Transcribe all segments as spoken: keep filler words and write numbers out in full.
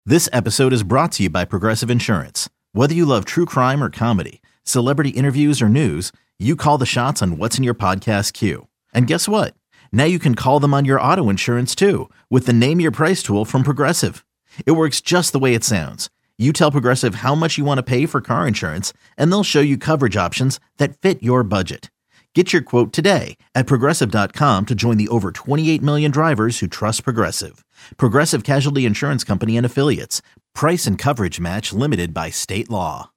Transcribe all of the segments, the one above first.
This episode is brought to you by Progressive Insurance. Whether you love true crime or comedy, celebrity interviews or news, you call the shots on what's in your podcast queue. And guess what? Now you can call them on your auto insurance too with the Name Your Price tool from Progressive. It works just the way it sounds. You tell Progressive how much you want to pay for car insurance, and they'll show you coverage options that fit your budget. Get your quote today at Progressive dot com to join the over twenty-eight million drivers who trust Progressive. Progressive Casualty Insurance Company and Affiliates. Price and coverage match limited by state law.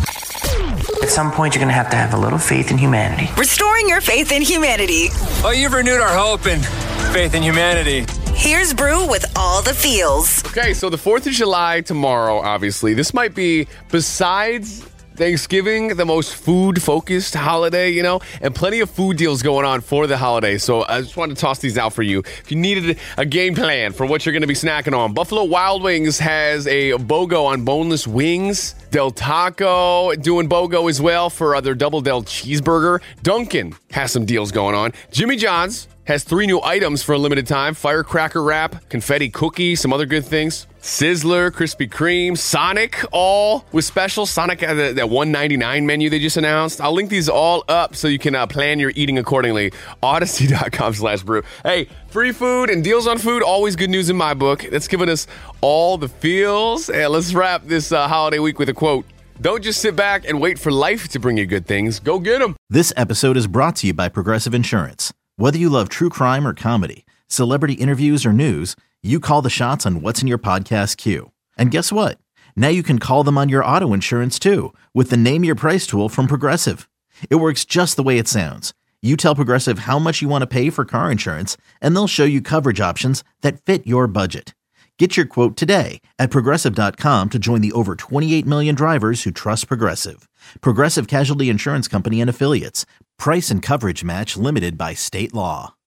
At some point, you're going to have to have a little faith in humanity. Restoring your faith in humanity. Oh, you've renewed our hope and faith in humanity. Here's Brew with all the feels. Okay, so the fourth of July tomorrow, obviously. This might be, besides Thanksgiving, the most food-focused holiday, you know, and plenty of food deals going on for the holiday. So I just wanted to toss these out for you. If you needed a game plan for what you're going to be snacking on, Buffalo Wild Wings has a BOGO on boneless wings. Del Taco doing BOGO as well for their Double Del cheeseburger. Dunkin' has some deals going on. Jimmy John's has three new items for a limited time. Firecracker wrap, confetti cookie, some other good things. Sizzler, Krispy Kreme, Sonic, all with special. Sonic has that one ninety-nine menu they just announced. I'll link these all up so you can uh, plan your eating accordingly. Odyssey dot com slash brew. Hey, free food and deals on food, always good news in my book. That's giving us all the feels. And let's wrap this uh, holiday week with a quote. Don't just sit back and wait for life to bring you good things. Go get them. This episode is brought to you by Progressive Insurance. Whether you love true crime or comedy, celebrity interviews or news, you call the shots on what's in your podcast queue. And guess what? Now you can call them on your auto insurance too with the Name Your Price tool from Progressive. It works just the way it sounds. You tell Progressive how much you want to pay for car insurance, and they'll show you coverage options that fit your budget. Get your quote today at Progressive dot com to join the over twenty-eight million drivers who trust Progressive. Progressive Casualty Insurance Company and Affiliates. Price and coverage match limited by state law.